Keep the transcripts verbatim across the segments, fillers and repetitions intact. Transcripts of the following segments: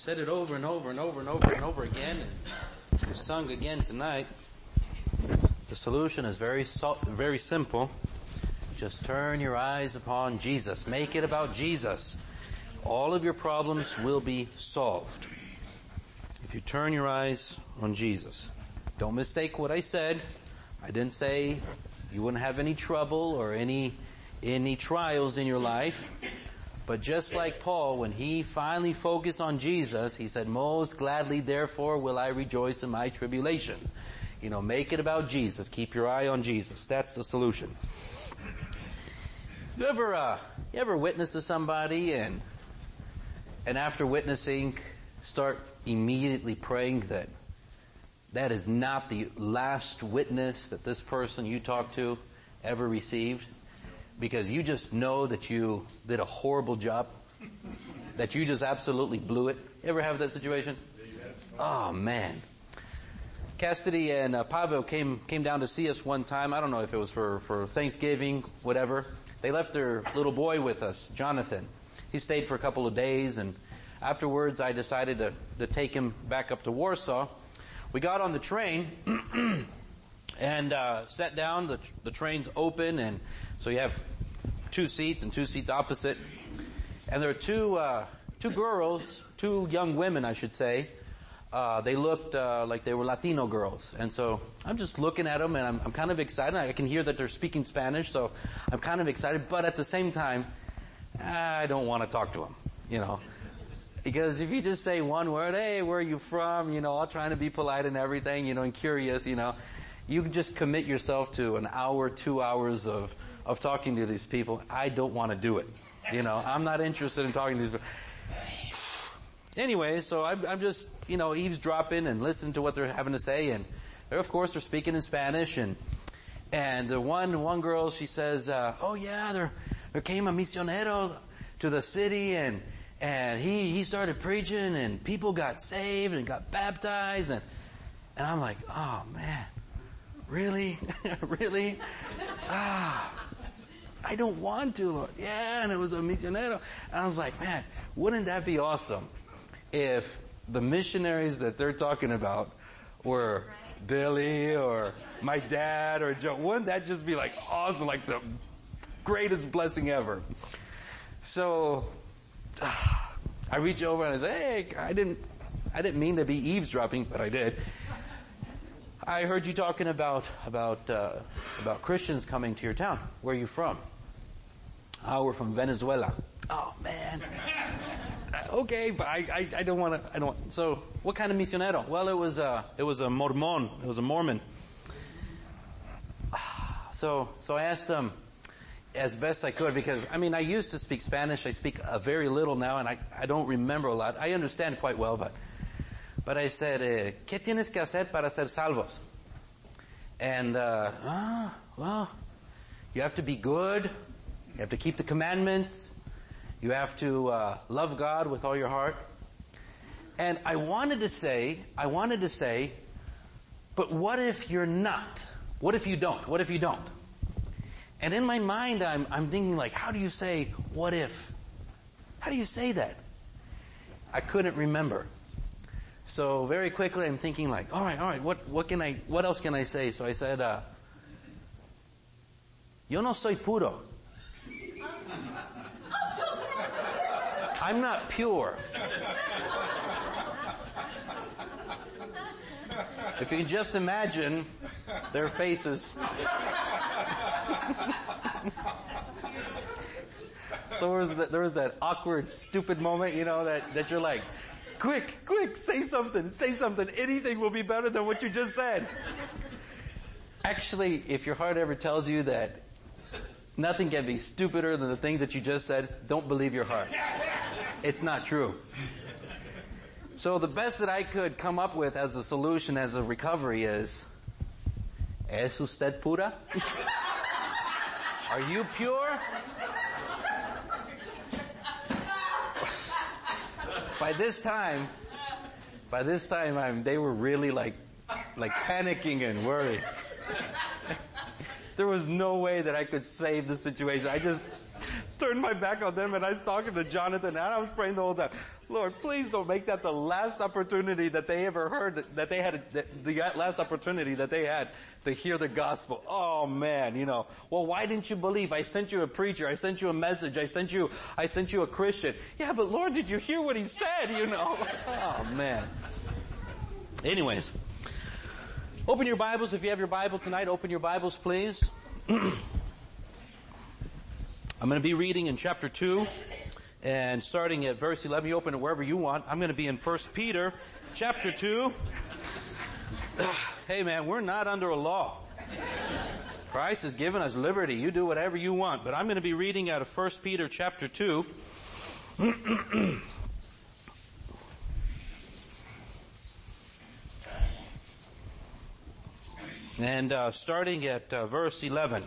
said it over and over and over and over and over again, and we sung again tonight. The solution is very so, very simple. Just turn your eyes upon Jesus. Make it about Jesus. All of your problems will be solved if you turn your eyes on Jesus. Don't mistake what I said. I didn't say you wouldn't have any trouble or any any trials in your life. But just like Paul, when he finally focused on Jesus, he said, most gladly, therefore, will I rejoice in my tribulations. You know, make it about Jesus. Keep your eye on Jesus. That's the solution. You ever, uh, you ever witness to somebody and, and after witnessing, start immediately praying that that is not the last witness that this person you talked to ever received? Because you just know that you did a horrible job, that you just absolutely blew it. You ever have that situation? Oh man. Cassidy and uh, Pavel came came down to see us one time. I don't know if it was for, for Thanksgiving, whatever. They left their little boy with us, Jonathan. He stayed for a couple of days, and afterwards I decided to, to take him back up to Warsaw. We got on the train and uh sat down. The, the train's open, and so you have two seats and two seats opposite. And there are two uh two girls, two young women, I should say. Uh they looked uh like they were Latino girls. And so I'm just looking at them, and I'm, I'm kind of excited. I can hear that they're speaking Spanish, so I'm kind of excited. But at the same time, I don't want to talk to them, you know. Because if you just say one word, hey, where are you from? You know, all trying to be polite and everything, you know, and curious, you know, you just commit yourself to an hour, two hours of, of talking to these people. I don't want to do it. You know, I'm not interested in talking to these people. Anyway, so I'm, I'm just, you know, eavesdropping and listening to what they're having to say. And they're, of course, they're speaking in Spanish. And, and the one, one girl, she says, uh, oh yeah, there, there came a misionero to the city, and, and he, he started preaching, and people got saved and got baptized. And, and I'm like, oh man. Really? Really? Ah, I don't want to, Lord. Yeah, and it was a misionero. And I was like, man, wouldn't that be awesome if the missionaries that they're talking about were Billy or my dad or Joe? Wouldn't that just be like awesome, like the greatest blessing ever? So, ah, I reach over and I say, hey, I didn't, I didn't mean to be eavesdropping, but I did. I heard you talking about about uh, about Christians coming to your town. Where are you from? Oh, we're from Venezuela. Oh man. Okay, but I I, I don't want to. I don't. So, what kind of misionero? Well, it was a it was a Mormon. It was a Mormon. So so I asked them as best I could, because I mean I used to speak Spanish. I speak a very little now, and I I don't remember a lot. I understand quite well, but. But I said, eh, ¿qué tienes que hacer para ser salvos? And, uh, ah, well, you have to be good. You have to keep the commandments. You have to, uh, love God with all your heart. And I wanted to say, I wanted to say, but what if you're not? What if you don't? What if you don't? And in my mind, I'm, I'm thinking like, how do you say, what if? How do you say that? I couldn't remember. So very quickly I'm thinking like, all right, all right, what, what can I, what else can I say? So I said, uh, yo no soy puro. I'm not pure. If you can just imagine their faces. So there was that, there was that awkward, stupid moment, you know, that, that you're like, quick, quick, say something, say something. Anything will be better than what you just said. Actually, if your heart ever tells you that nothing can be stupider than the things that you just said, don't believe your heart. It's not true. So the best that I could come up with as a solution, as a recovery is, ¿Es usted pura? Are you pure? By this time, by this time, I'm, they were really like, like panicking and worried. There was no way that I could save the situation. I just turned my back on them and I was talking to Jonathan and I was praying the whole time, Lord, please don't make that the last opportunity that they ever heard, that, that they had, that, the last opportunity that they had to hear the gospel. Oh man, you know, well, why didn't you believe? I sent you a preacher, I sent you a message, I sent you, I sent you a Christian. Yeah, but Lord, did you hear what he said, you know? Oh man. Anyways, open your Bibles. If you have your Bible tonight, open your Bibles, please. I'm going to be reading in chapter two, and starting at verse eleven. You open it wherever you want. I'm going to be in First Peter, chapter two. Hey man, we're not under a law. Christ has given us liberty. You do whatever you want. But I'm going to be reading out of First Peter, chapter two. And uh, starting at uh, verse eleven.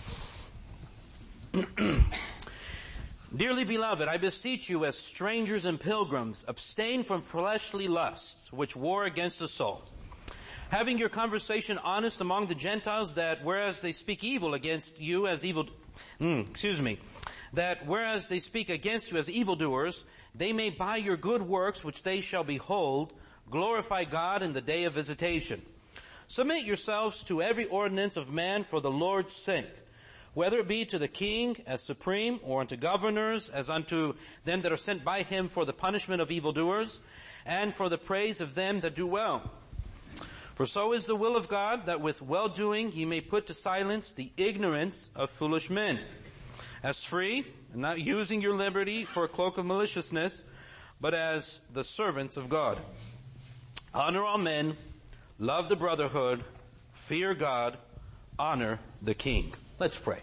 Dearly beloved, I beseech you as strangers and pilgrims, abstain from fleshly lusts, which war against the soul. Having your conversation honest among the Gentiles, that whereas they speak evil against you as evil, mm, excuse me, that whereas they speak against you as evildoers, they may by your good works, which they shall behold, glorify God in the day of visitation. Submit yourselves to every ordinance of man for the Lord's sake, whether it be to the king as supreme, or unto governors as unto them that are sent by him for the punishment of evildoers, and for the praise of them that do well. For so is the will of God, that with well-doing he may put to silence the ignorance of foolish men. As free, and not using your liberty for a cloak of maliciousness, but as the servants of God. Honor all men, love the brotherhood, fear God, honor the king. Let's pray.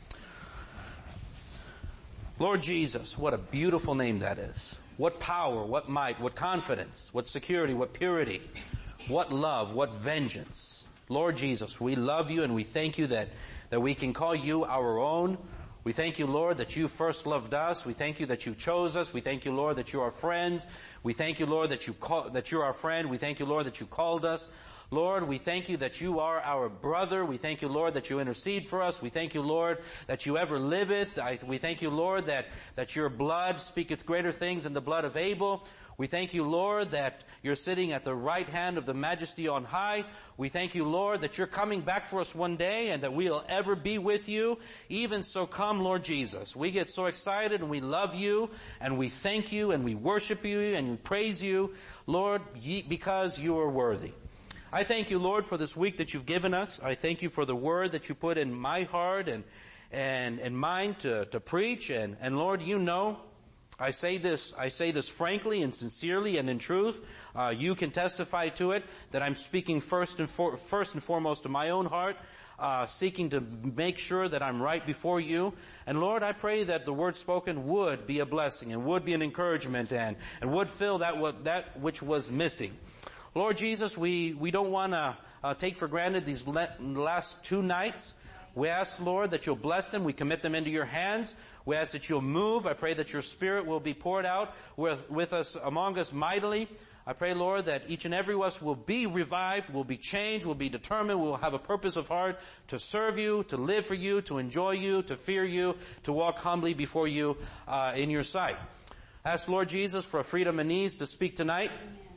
Lord Jesus, what a beautiful name that is. What power, what might, what confidence, what security, what purity, what love, what vengeance. Lord Jesus, we love you and we thank you that, that we can call you our own. We thank you, Lord, that you first loved us. We thank you that you chose us. We thank you, Lord, that you are friends. We thank you, Lord, that you call, that you're our friend. We thank you, Lord, that you called us. Lord, we thank you that you are our brother. We thank you, Lord, that you intercede for us. We thank you, Lord, that you ever liveth. I, we thank you, Lord, that, that your blood speaketh greater things than the blood of Abel. We thank you, Lord, that you're sitting at the right hand of the majesty on high. We thank you, Lord, that you're coming back for us one day and that we'll ever be with you. Even so come, Lord Jesus. We get so excited and we love you and we thank you and we worship you and we praise you, Lord, ye, because you are worthy. I thank you, Lord, for this week that you've given us. I thank you for the word that you put in my heart and and, and mine to, to preach. And, and Lord, you know, I say this, I say this frankly and sincerely and in truth. Uh, you can testify to it that I'm speaking first and for, first and foremost to my own heart, uh, seeking to make sure that I'm right before you. And Lord, I pray that the word spoken would be a blessing and would be an encouragement and, and would fill that what, that which was missing. Lord Jesus, we, we don't want to uh, take for granted these le- last two nights. We ask, Lord, that you'll bless them. We commit them into your hands. We ask that you'll move. I pray that your Spirit will be poured out with, with us, among us mightily. I pray, Lord, that each and every one of us will be revived, will be changed, will be determined, will have a purpose of heart to serve you, to live for you, to enjoy you, to fear you, to walk humbly before you uh, in your sight. Ask, Lord Jesus, for a freedom and ease to speak tonight.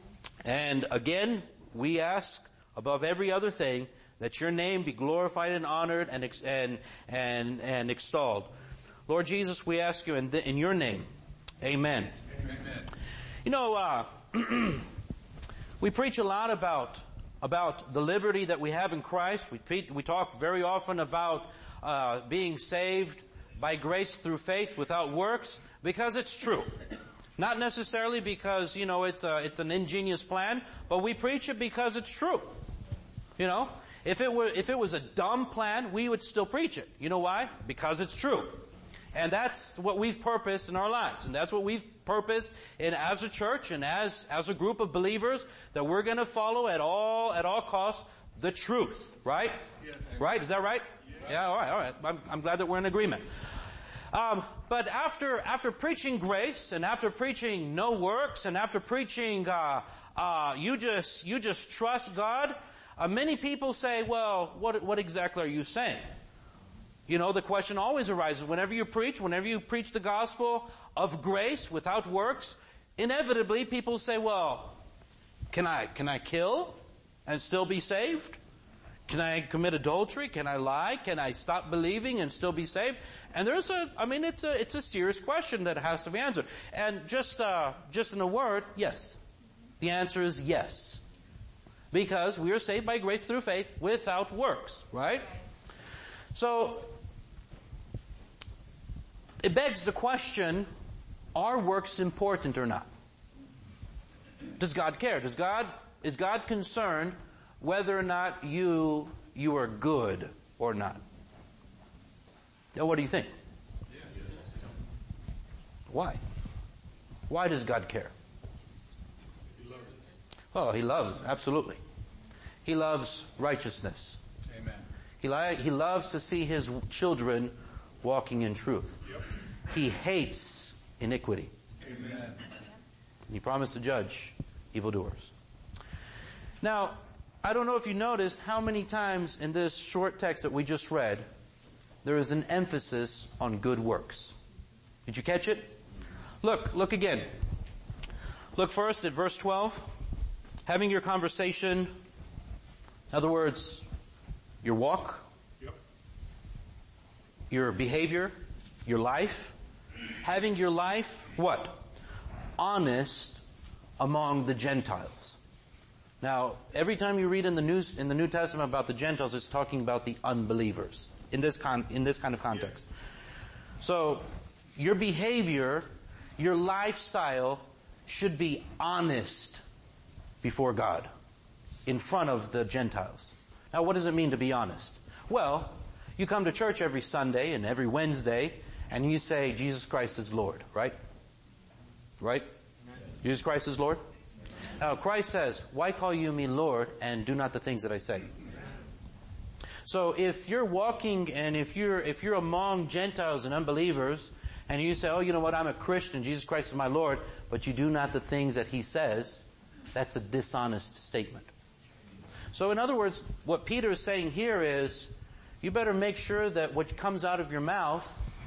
And again, we ask above every other thing that your name be glorified and honored and and and, and extolled. Lord Jesus, we ask you in, the, in your name. Amen. Amen. You know, uh, we preach a lot about about the liberty that we have in Christ. We pre- we talk very often about uh, being saved by grace through faith without works, because it's true. Not necessarily because, you know, it's a, it's an ingenious plan, but we preach it because it's true. You know, if it were, if it was a dumb plan, we would still preach it. You know why? Because it's true. And that's what we've purposed in our lives. And that's what we've purposed in as a church and as, as a group of believers, that we're gonna follow at all, at all costs, the truth. Right? Yes. Right? Is that right? Yes. Yeah, alright, alright. I'm, I'm glad that we're in agreement. Um, but after, after preaching grace and after preaching no works and after preaching, uh, uh, you just, you just trust God, uh, many people say, well, what, what exactly are you saying? You know, the question always arises whenever you preach, whenever you preach the gospel of grace without works, inevitably people say, well, can I, can I kill and still be saved? Can I commit adultery? Can I lie? Can I stop believing and still be saved? And there's a, I mean, it's a, it's a serious question that has to be answered. And just, uh, just in a word, yes. The answer is yes. Because we are saved by grace through faith without works, right? So, it begs the question, are works important or not? Does God care? Does God, is God concerned whether or not you, you are good or not? Now, what do you think? Yes. Why? Why does God care? He loves us. Well, He loves, absolutely. He loves righteousness. Amen. He, li- he loves to see His children walking in truth. Yep. He hates iniquity. Amen. And He promised to judge evildoers. Now, I don't know if you noticed how many times in this short text that we just read, there is an emphasis on good works. Did you catch it? Look, look again. Look first at verse twelve. Having your conversation, in other words, your walk, Yep. your behavior, your life. Having your life, what? Honest among the Gentiles. Now, every time you read in the news, in the New Testament about the Gentiles, it's talking about the unbelievers in this con, in this kind of context. So, your behavior, your lifestyle should be honest before God, in front of the Gentiles. Now, what does it mean to be honest? Well, you come to church every Sunday and every Wednesday, and you say, Jesus Christ is Lord, right? Right? Jesus Christ is Lord? Now, Christ says, why call you me Lord and do not the things that I say? So if you're walking and if you're, if you're among Gentiles and unbelievers and you say, oh, you know what, I'm a Christian, Jesus Christ is my Lord, but you do not the things that He says, that's a dishonest statement. So in other words, what Peter is saying here is, you better make sure that what comes out of your mouth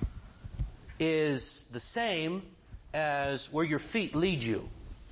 is the same as where your feet lead you.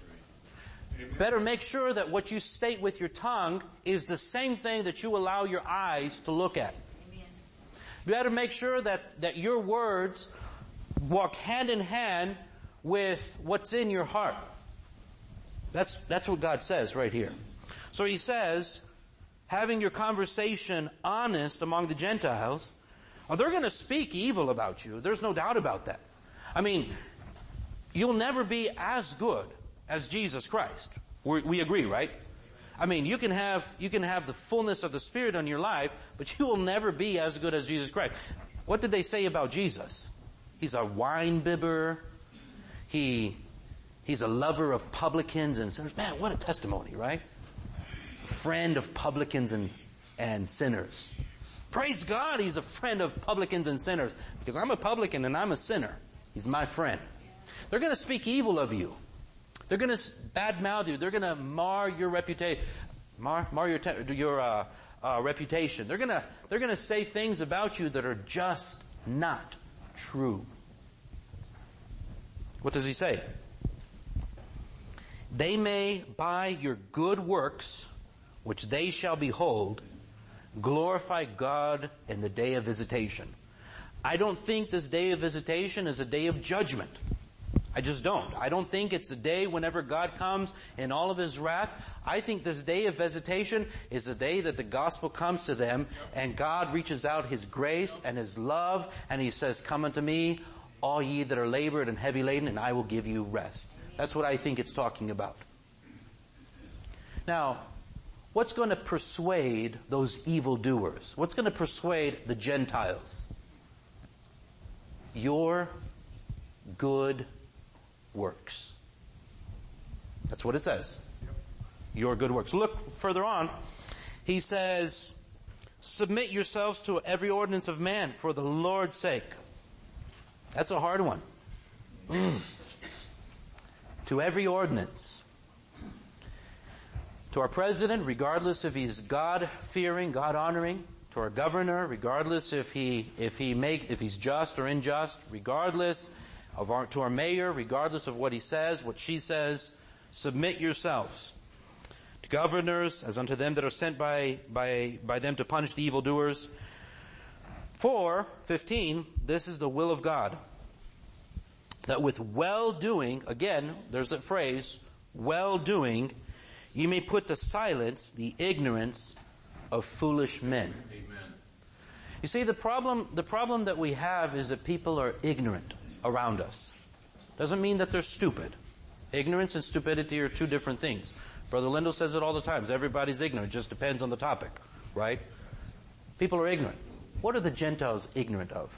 Better make sure that what you state with your tongue is the same thing that you allow your eyes to look at. Amen. You better make sure that, that your words walk hand in hand with what's in your heart. That's, that's what God says right here. So He says, having your conversation honest among the Gentiles, oh, they're going to speak evil about you. There's no doubt about that. I mean, you'll never be as good as Jesus Christ. We, we agree, right? I mean, you can have, you can have the fullness of the Spirit on your life, but you will never be as good as Jesus Christ. What did they say about Jesus? He's a wine bibber. He, he's a lover of publicans and sinners. Man, what a testimony, right? Friend of publicans and, and sinners. Praise God, He's a friend of publicans and sinners. Because I'm a publican and I'm a sinner. He's my friend. They're going to speak evil of you. They're going to badmouth you. They're going to mar your reputation, mar, mar your your uh, uh, reputation. They're going to they're going to say things about you that are just not true. What does He say? They may by your good works, which they shall behold, glorify God in the day of visitation. I don't think this day of visitation is a day of judgment. I just don't. I don't think it's a day whenever God comes in all of His wrath. I think this day of visitation is a day that the gospel comes to them and God reaches out His grace and His love and He says, come unto me, all ye that are labored and heavy laden, and I will give you rest. That's what I think it's talking about. Now, what's going to persuade those evildoers? What's going to persuade the Gentiles? Your good works. That's what it says. Yep. Your good works. Look further on. He says, submit yourselves to every ordinance of man for the Lord's sake. That's a hard one. Mm. To every ordinance. To our president, regardless if he's God-fearing, God-honoring, to our governor, regardless if he, if he make, if he's just or unjust, regardless of our, to our mayor, regardless of what he says, what she says, submit yourselves to governors as unto them that are sent by, by, by them to punish the evildoers. For, fifteen, this is the will of God, that with well-doing, again, there's that phrase, well-doing, you may put to silence the ignorance of foolish men. Amen. You see, the problem, the problem that we have is that people are ignorant around us. Doesn't mean that they're stupid. Ignorance and stupidity are two different things. Brother Lindell says it all the time. Everybody's ignorant. It just depends on the topic, right? People are ignorant. What are the Gentiles ignorant of?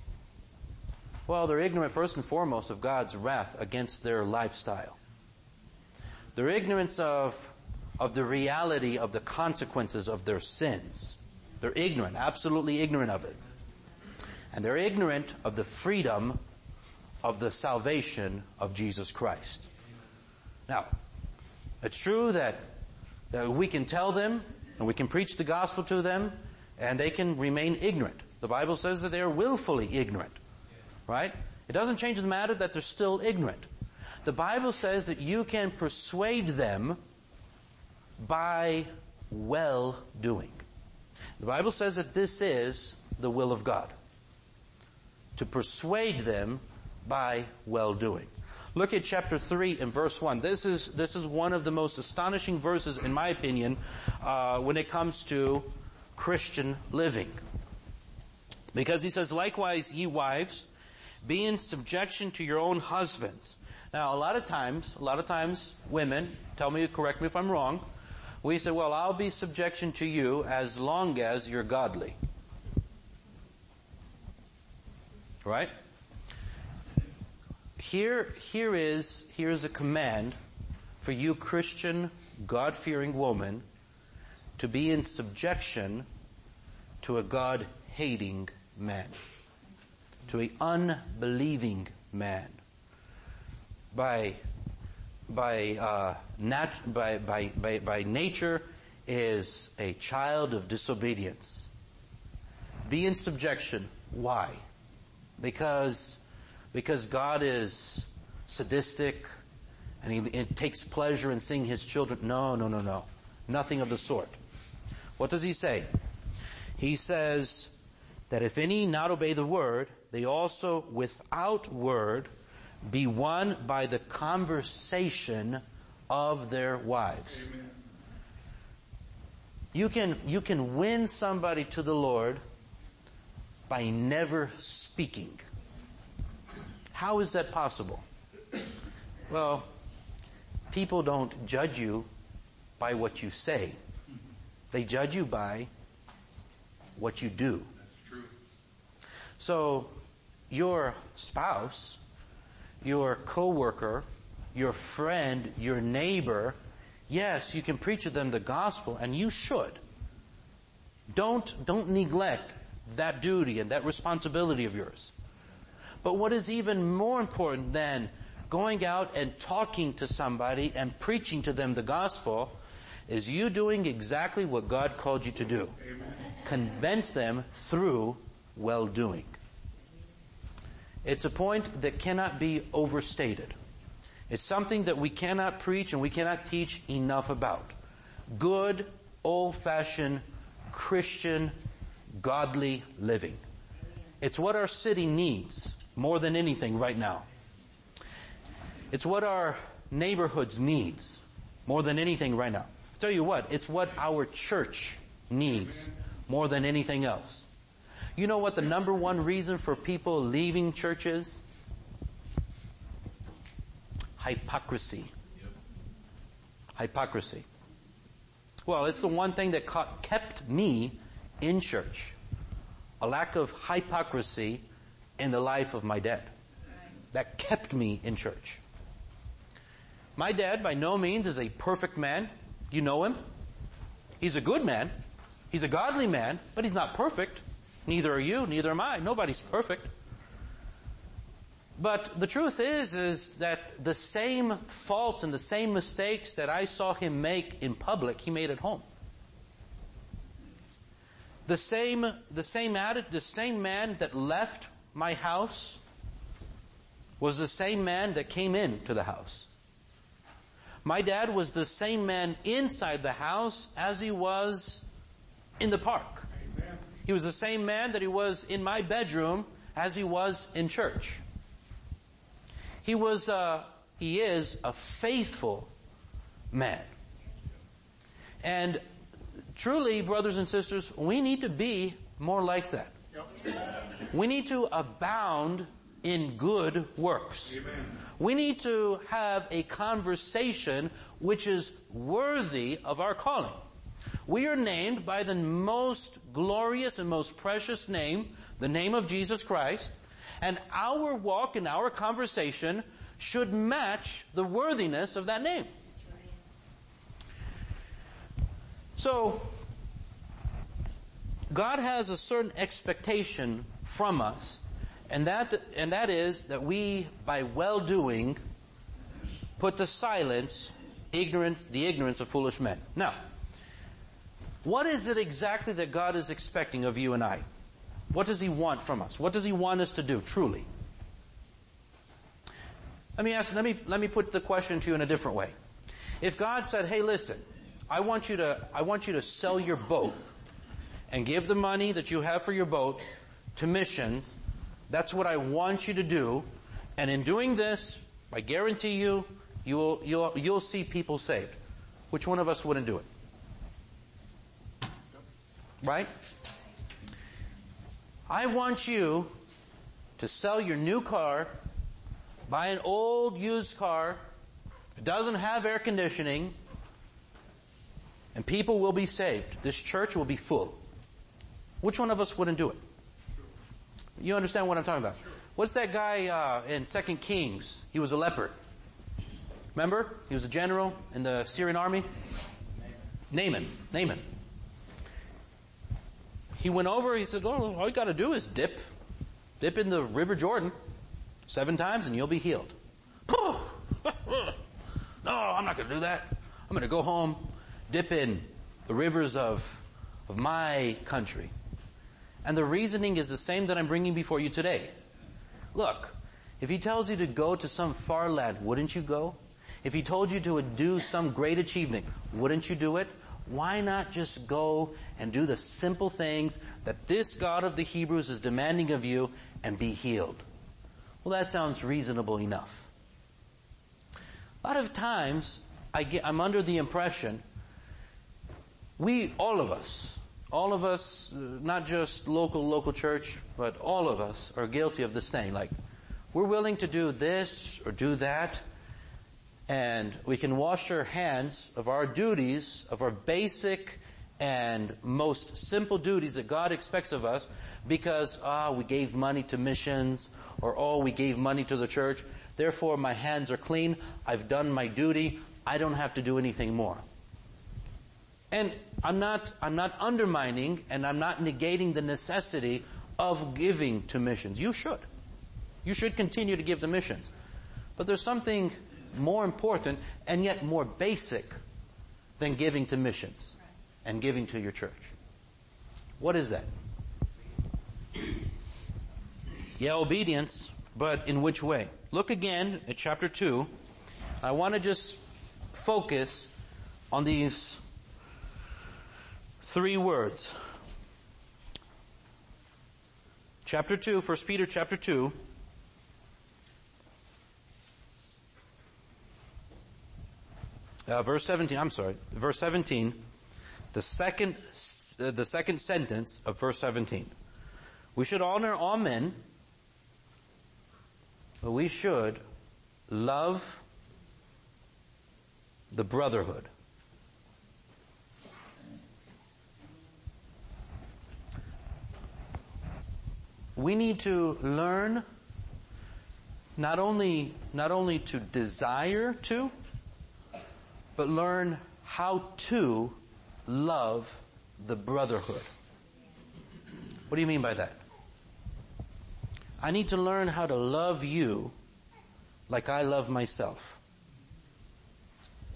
Well, they're ignorant first and foremost of God's wrath against their lifestyle. They're ignorant of, of the reality of the consequences of their sins. They're ignorant, absolutely ignorant of it. And they're ignorant of the freedom of the salvation of Jesus Christ. Now, it's true that, that we can tell them and we can preach the gospel to them and they can remain ignorant. The Bible says that they are willfully ignorant. Right? It doesn't change the matter that they're still ignorant. The Bible says that you can persuade them by well-doing. The Bible says that this is the will of God. To persuade them by well-doing. Look at chapter three and verse one. This is, this is one of the most astonishing verses, in my opinion, uh, when it comes to Christian living. Because he says, likewise, ye wives, be in subjection to your own husbands. Now, a lot of times, a lot of times, women, tell me, correct me if I'm wrong, we say, well, I'll be subjection to you as long as you're godly. Right? Here, here is, here is a command for you Christian, God-fearing woman to be in subjection to a God-hating man. To an unbelieving man. By, by, uh, nat- by, by, by, by nature is a child of disobedience. Be in subjection. Why? Because, because God is sadistic and he, he takes pleasure in seeing his children. No, no, no, no. Nothing of the sort. What does he say? He says that if any not obey the word, they also without word be won by the conversation of their wives. Amen. You can, you can win somebody to the Lord by never speaking. How is that possible? Well, people don't judge you by what you say. They judge you by what you do. That's true. So, your spouse, your coworker, your friend, your neighbor, yes, you can preach to them the gospel, and you should. Don't, don't neglect that duty and that responsibility of yours. But what is even more important than going out and talking to somebody and preaching to them the gospel is you doing exactly what God called you to do. Amen. Convince them through well-doing. It's a point that cannot be overstated. It's something that we cannot preach and we cannot teach enough about. Good, old-fashioned, Christian, godly living. It's what our city needs more than anything right now. It's what our neighborhoods needs more than anything right now. I'll tell you what, it's what our church needs more than anything else. You know what the number one reason for people leaving church is? Hypocrisy. Yep. Hypocrisy. Well, it's the one thing that kept me in church. A lack of hypocrisy in the life of my dad. That kept me in church. My dad, by no means, is a perfect man. You know him. He's a good man. He's a godly man, but he's not perfect. Neither are you, neither am I. Nobody's perfect. But the truth is, is that the same faults and the same mistakes that I saw him make in public, he made at home. The same, the same atti- the same man that left my house was the same man that came into the house. My dad was the same man inside the house as he was in the park. Amen. He was the same man that he was in my bedroom as he was in church. He was, uh, he is a faithful man. And truly, brothers and sisters, we need to be more like that. Yep. We need to abound in good works. Amen. We need to have a conversation which is worthy of our calling. We are named by the most glorious and most precious name, the name of Jesus Christ, and our walk and our conversation should match the worthiness of that name. So, God has a certain expectation from us, and that and that is that we, by well-doing, put to silence ignorance, the ignorance of foolish men. Now, what is it exactly that God is expecting of you and I? What does He want from us? What does He want us to do, truly? Let me ask, let me, let me put the question to you in a different way. If God said, hey, listen, I want you to, I want you to sell your boat and give the money that you have for your boat to missions, that's what I want you to do, and in doing this, I guarantee you, you'll, you'll, you'll see people saved. Which one of us wouldn't do it? Right? I want you to sell your new car, buy an old used car, it doesn't have air conditioning, and people will be saved. This church will be full. Which one of us wouldn't do it? You understand what I'm talking about? What's that guy uh, in Second Kings? He was a leopard. Remember? He was a general in the Syrian army. Naaman. Naaman. He went over, he said, oh, all you got to do is dip. Dip in the River Jordan seven times and you'll be healed. No, I'm not going to do that. I'm going to go home, dip in the rivers of, of my country. And the reasoning is the same that I'm bringing before you today. Look, if He tells you to go to some far land, wouldn't you go? If He told you to do some great achievement, wouldn't you do it? Why not just go and do the simple things that this God of the Hebrews is demanding of you and be healed? Well, that sounds reasonable enough. A lot of times, I get, I'm under the impression, we, all of us, all of us, not just local, local church, but all of us are guilty of this thing. Like, we're willing to do this or do that, and we can wash our hands of our duties, of our basic and most simple duties that God expects of us because, ah, we gave money to missions, or oh, we gave money to the church. Therefore, my hands are clean. I've done my duty. I don't have to do anything more. And I'm not, I'm not undermining and I'm not negating the necessity of giving to missions. You should. You should continue to give to missions. But there's something more important and yet more basic than giving to missions and giving to your church. What is that? Yeah, obedience, but in which way? Look again at chapter two. I want to just focus on these three words. Chapter two, First Peter chapter two. Uh, verse seventeen, I'm sorry, verse seventeen, the second, uh, the second sentence of verse seventeen. We should honor all men, but we should love the brotherhood. We need to learn not only, not only to desire to, but learn how to love the brotherhood. What do you mean by that? I need to learn how to love you like I love myself.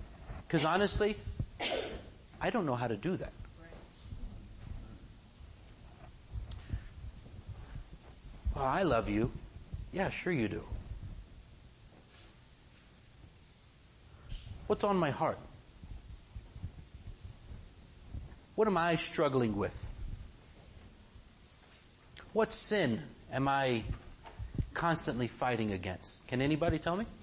Because honestly, I don't know how to do that. Well, I love you. Yeah, sure you do. What's on my heart? What am I struggling with? What sin am I constantly fighting against? Can anybody tell me?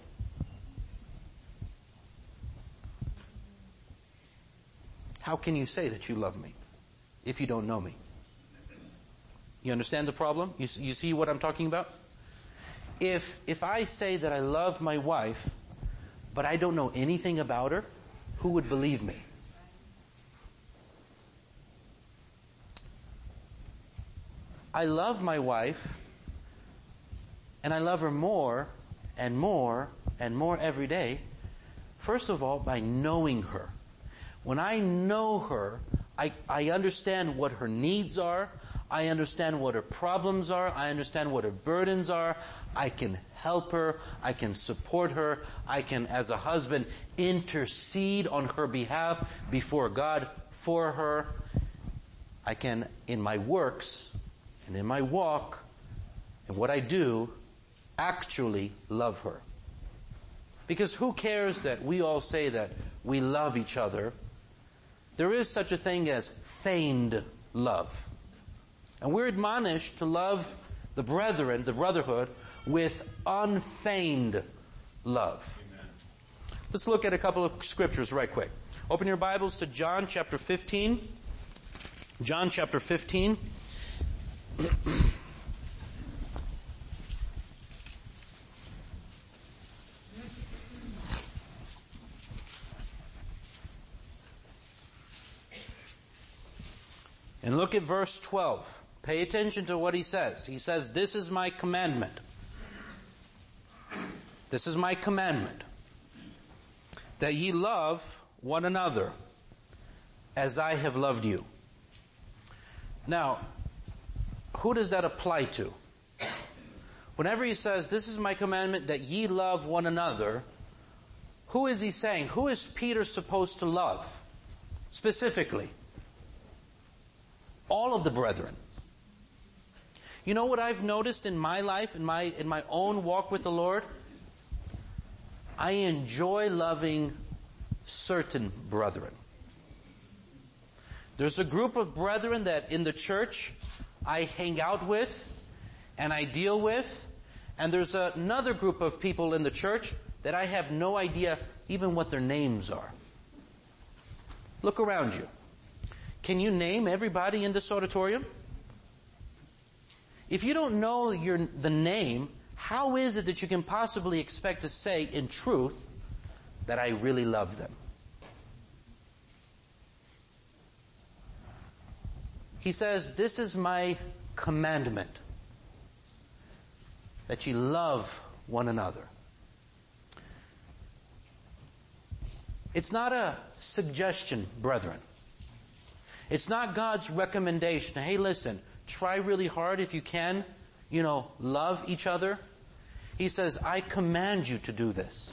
How can you say that you love me if you don't know me? You understand the problem? You, you see what I'm talking about? If, if I say that I love my wife, but I don't know anything about her, who would believe me? I love my wife, and I love her more and more and more every day, first of all, by knowing her. When I know her, I, I understand what her needs are. I understand what her problems are. I understand what her burdens are. I can help her. I can support her. I can, as a husband, intercede on her behalf before God for her. I can, in my works and in my walk and what I do, actually love her. Because who cares that we all say that we love each other? There is such a thing as feigned love. And we're admonished to love the brethren, the brotherhood, with unfeigned love. Amen. Let's look at a couple of scriptures right quick. Open your Bibles to John chapter fifteen. John chapter fifteen. And look at verse twelve. Pay attention to what he says. He says, "This is my commandment. This is my commandment, that ye love one another as I have loved you." Now, who does that apply to? Whenever he says, "This is my commandment, that ye love one another," who is he saying? Who is Peter supposed to love? Specifically, all of the brethren. You know what I've noticed in my life, in my, in my own walk with the Lord? I enjoy loving certain brethren. There's a group of brethren that in the church I hang out with and I deal with, and there's another group of people in the church that I have no idea even what their names are. Look around you. Can you name everybody in this auditorium? If you don't know your, the name, how is it that you can possibly expect to say in truth that I really love them? He says, "This is my commandment, that ye love one another." It's not a suggestion, brethren. It's not God's recommendation. Hey, listen, try really hard if you can, you know, love each other. He says, I command you to do this.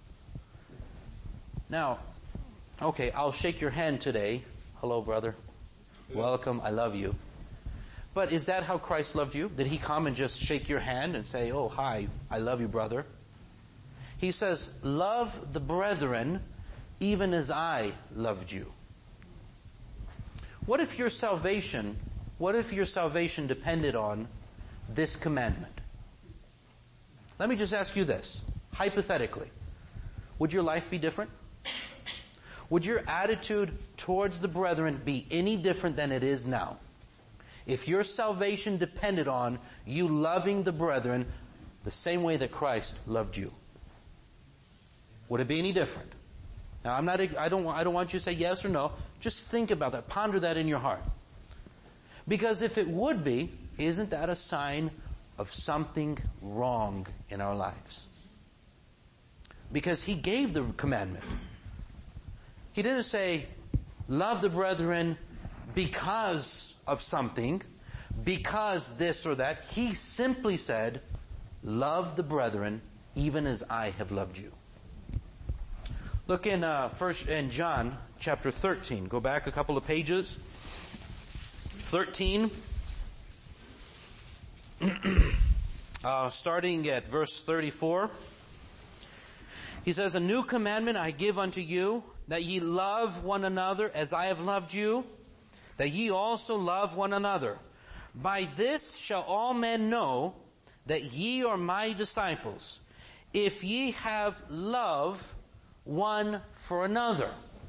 Now, okay, I'll shake your hand today. Hello, brother. Welcome. I love you. But is that how Christ loved you? Did he come and just shake your hand and say, "Oh, hi, I love you, brother"? He says, "Love the brethren even as I loved you." What if your salvation, what if your salvation depended on this commandment? Let me just ask you this, hypothetically. Would your life be different? Would your attitude towards the brethren be any different than it is now? If your salvation depended on you loving the brethren the same way that Christ loved you, would it be any different? Now, I'm not, I don't, I don't want you to say yes or no. Just think about that. Ponder that in your heart. Because if it would be, isn't that a sign of something wrong in our lives? Because he gave the commandment. He didn't say, love the brethren because of something, because this or that. He simply said, love the brethren even as I have loved you. Look in uh, first in John chapter thirteen. Go back a couple of pages. thirteen. uh, starting at verse thirty-four. He says, "A new commandment I give unto you, that ye love one another as I have loved you, that ye also love one another. By this shall all men know that ye are my disciples, if ye have love one for another."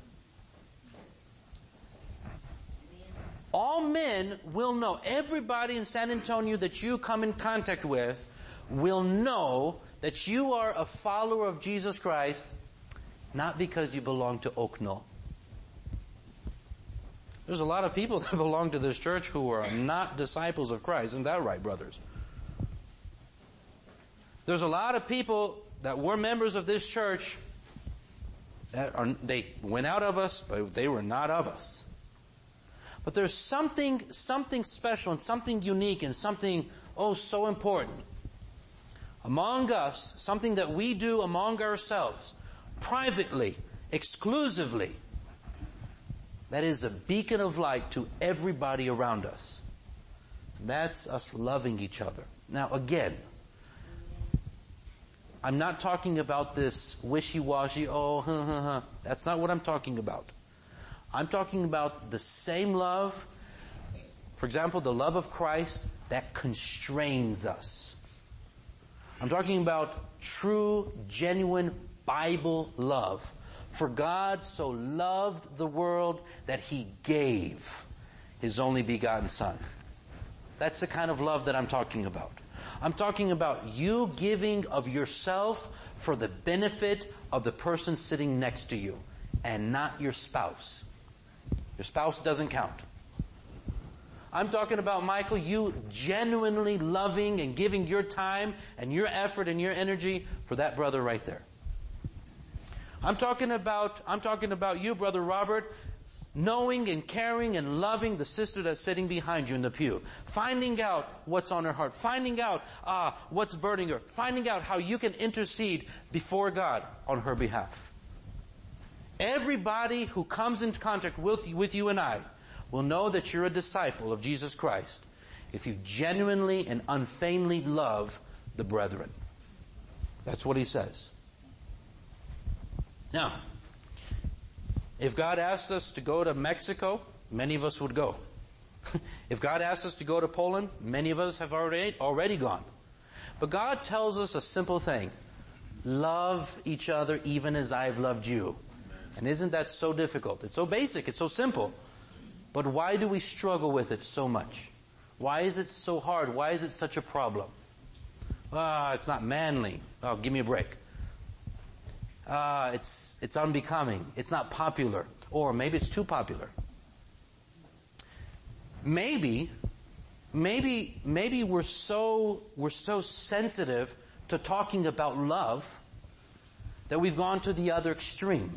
All men will know, everybody in San Antonio that you come in contact with will know that you are a follower of Jesus Christ, not because you belong to Oak Knoll. There's a lot of people that belong to this church who are not disciples of Christ. Isn't that right, brothers? There's a lot of people that were members of this church that are, they went out of us, but they were not of us. But there's something, something special and something unique and something, oh, so important among us, something that we do among ourselves, privately, exclusively, that is a beacon of light to everybody around us. That's us loving each other. Now again, I'm not talking about this wishy-washy, oh, huh, huh, huh. That's not what I'm talking about. I'm talking about the same love, for example, the love of Christ that constrains us. I'm talking about true, genuine Bible love. For God so loved the world that He gave His only begotten Son. That's the kind of love that I'm talking about. I'm talking about you giving of yourself for the benefit of the person sitting next to you, and not your spouse. Your spouse doesn't count. I'm talking about, Michael, you genuinely loving and giving your time and your effort and your energy for that brother right there. I'm talking about, I'm talking about you, Brother Robert, knowing and caring and loving the sister that's sitting behind you in the pew. Finding out what's on her heart. Finding out uh, what's burdening her. Finding out how you can intercede before God on her behalf. Everybody who comes into contact with, with you and I will know that you're a disciple of Jesus Christ if you genuinely and unfeignedly love the brethren. That's what he says. Now, if God asked us to go to Mexico, many of us would go. If God asked us to go to Poland, many of us have already, already gone. But God tells us a simple thing. Love each other even as I've loved you. And isn't that so difficult? It's so basic, it's so simple. But why do we struggle with it so much? Why is it so hard? Why is it such a problem? Ah, it's not manly. Oh, give me a break. Ah, it's, it's unbecoming. It's not popular. Or maybe it's too popular. Maybe, maybe, maybe we're so, we're so sensitive to talking about love that we've gone to the other extreme.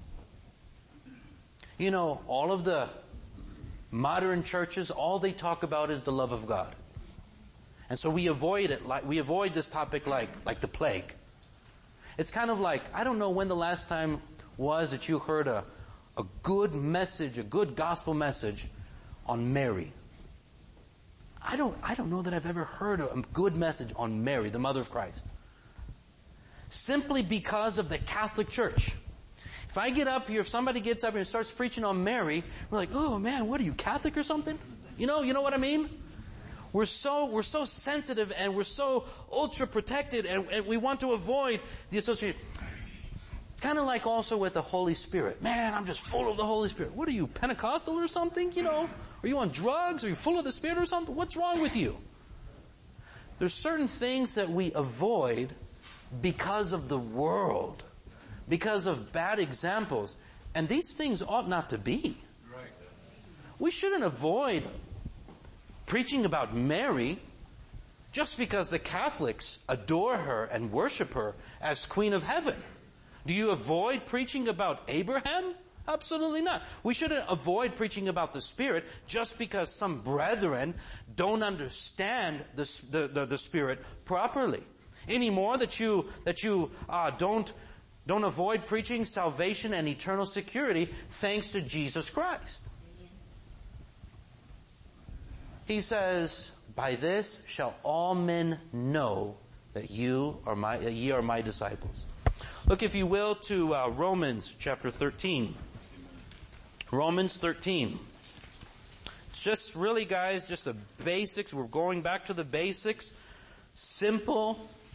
You know, all of the modern churches, all they talk about is the love of God. And so we avoid it, like, we avoid this topic like, like the plague. It's kind of like, I don't know when the last time was that you heard a, a good message, a good gospel message on Mary. I don't, I don't know that I've ever heard a good message on Mary, the mother of Christ. Simply because of the Catholic Church. If I get up here, if somebody gets up here and starts preaching on Mary, we're like, oh man, what are you, Catholic or something? You know, you know what I mean? We're so, we're so sensitive and we're so ultra protected and, and we want to avoid the association. It's kind of like also with the Holy Spirit. Man, I'm just full of the Holy Spirit. What are you, Pentecostal or something? You know, are you on drugs? Are you full of the Spirit or something? What's wrong with you? There's certain things that we avoid because of the world. Because of bad examples. And these things ought not to be. We shouldn't avoid preaching about Mary just because the Catholics adore her and worship her as Queen of Heaven. Do you avoid preaching about Abraham? Absolutely not. We shouldn't avoid preaching about the Spirit just because some brethren don't understand the, the, the, the Spirit properly. Any more that you, that you uh, don't Don't avoid preaching salvation and eternal security thanks to Jesus Christ. He says, By this shall all men know that you are my, that ye are my disciples. Look, if you will, to uh, Romans chapter thirteen. Romans thirteen. It's just really, guys, just the basics. We're going back to the basics. Simple,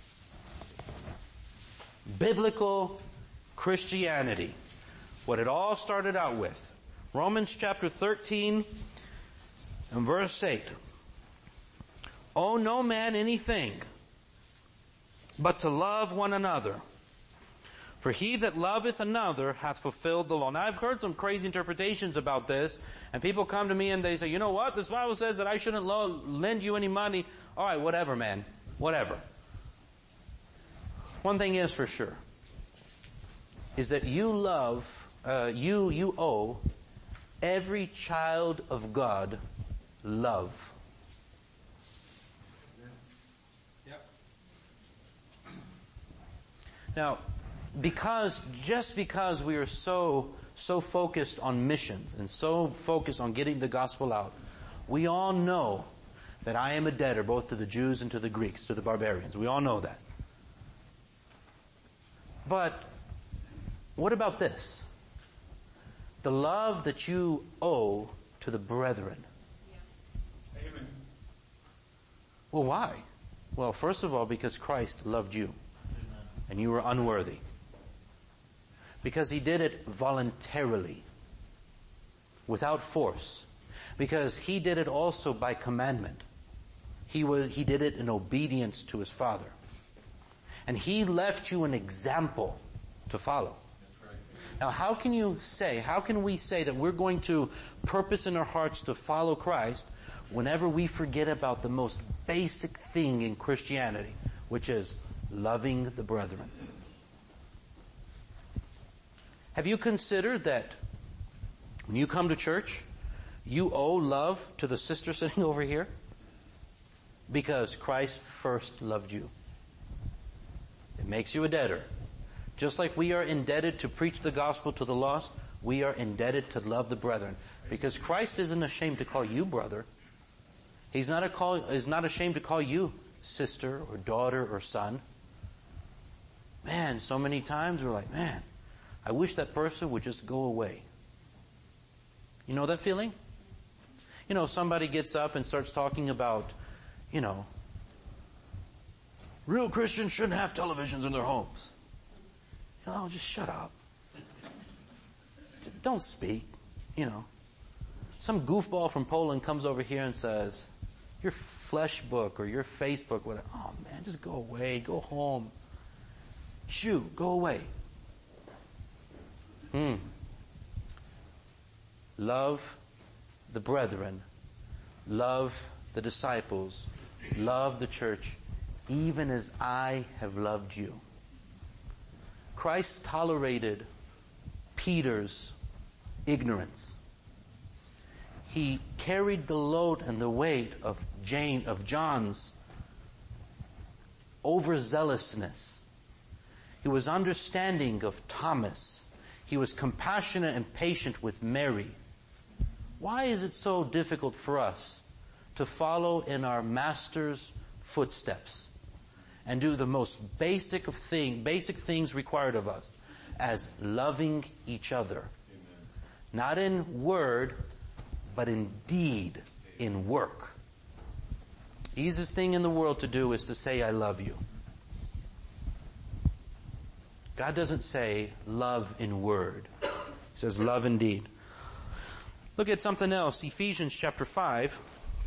biblical Christianity. What it all started out with. Romans chapter thirteen and verse eight. Owe no man anything but to love one another. For he that loveth another hath fulfilled the law. Now I've heard some crazy interpretations about this, and people come to me and they say, you know what, this Bible says that I shouldn't lo- lend you any money. Alright, whatever, man. Whatever. One thing is for sure, is that you love, uh, you, you owe every child of God love. Yep. Now, because, just because we are so, so focused on missions and so focused on getting the gospel out, we all know that I am a debtor both to the Jews and to the Greeks, to the barbarians. We all know that. But, what about this? The love that you owe to the brethren. Amen. Well, why? Well, first of all, because Christ loved you. And you were unworthy. Because He did it voluntarily. Without force. Because He did it also by commandment. He was, He did it in obedience to His Father. And He left you an example to follow. Now, how can you say, how can we say that we're going to purpose in our hearts to follow Christ whenever we forget about the most basic thing in Christianity, which is loving the brethren? Have you considered that when you come to church, you owe love to the sister sitting over here? Because Christ first loved you. It makes you a debtor. Just like we are indebted to preach the gospel to the lost, we are indebted to love the brethren. Because Christ isn't ashamed to call you brother. He's not, a call, he's not ashamed to call you sister or daughter or son. Man, so many times we're like, man, I wish that person would just go away. You know that feeling? You know, somebody gets up and starts talking about, you know, real Christians shouldn't have televisions in their homes. You know, just shut up. Don't speak. You know, some goofball from Poland comes over here and says, your flesh book or your Facebook, whatever. Oh man, just go away. Go home. Jew, go away. Hmm. Love the brethren. Love the disciples. Love the church, even as I have loved you. Christ tolerated Peter's ignorance. He carried the load and the weight of Jane, of John's overzealousness. He was understanding of Thomas. He was compassionate and patient with Mary. Why is it so difficult for us to follow in our Master's footsteps and do the most basic of thing, basic things required of us as loving each other? Amen. Not in word, but in deed, in work. Easiest thing in the world to do is to say, I love you. God doesn't say love in word. He says love in deed. Look at something else. Ephesians chapter five.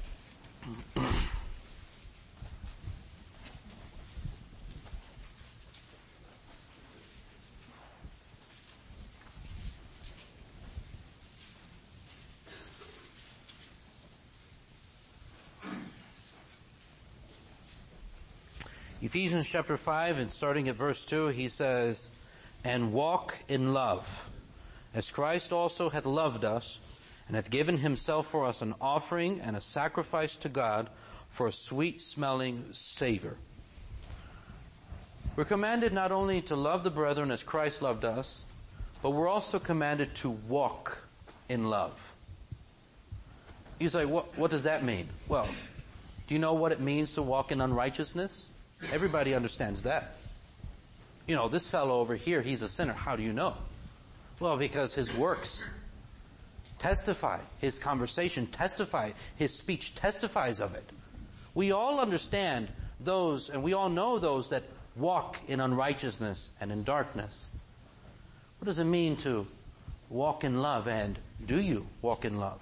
Ephesians chapter five, and starting at verse two, he says, and walk in love, as Christ also hath loved us, and hath given himself for us an offering and a sacrifice to God for a sweet-smelling savor. We're commanded not only to love the brethren as Christ loved us, but we're also commanded to walk in love. You say, what, what does that mean? Well, Do you know what it means to walk in unrighteousness? Everybody understands that. You know, this fellow over here, he's a sinner. How do you know? Well, because his works testify, his conversation testify, his speech testifies of it. We all understand those, and we all know those that walk in unrighteousness and in darkness. What does it mean to walk in love, and do you walk in love?